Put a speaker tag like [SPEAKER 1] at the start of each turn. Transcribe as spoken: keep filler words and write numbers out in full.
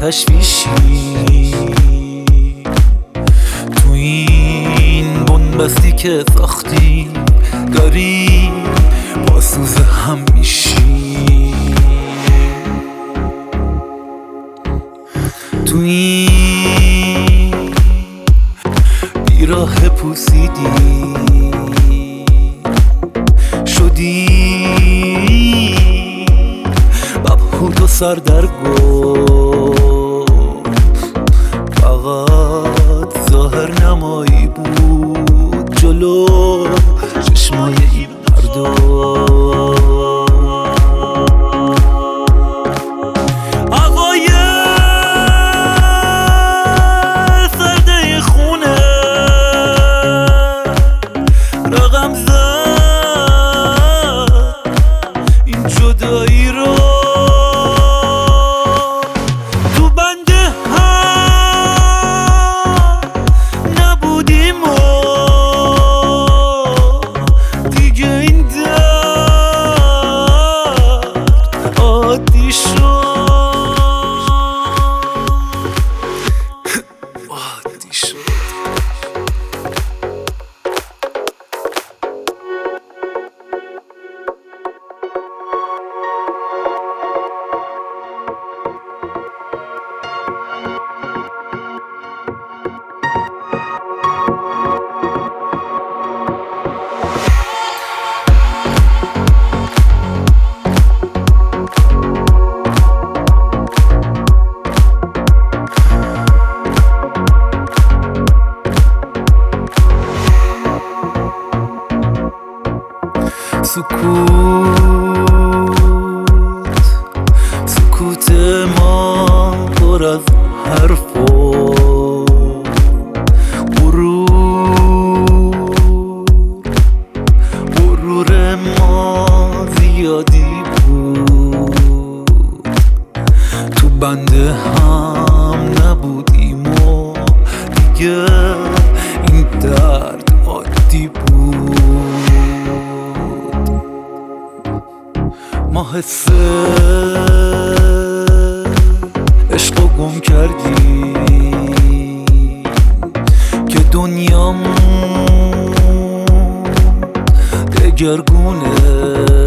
[SPEAKER 1] تشویشی تو این بنبستی که ساختی داری با سوز هم میشی تو این بیراه پوسیدی شدی مبهوت و سردرگم فقط ظاهر نمایی بود جلو چشمای این مردم هوای سرده خونه رقم زد این جدایی رو تو بنده هم نبودیم و دیگه این درد عادی شد عادی شد سکوت سکوت ما پر از حرف و غرور غرور ما زیادی بود تو بنده هم نبودیم و دیگه این درد عادی بود ما حس عشق رو گم کردیم که دنیامون دگرگونه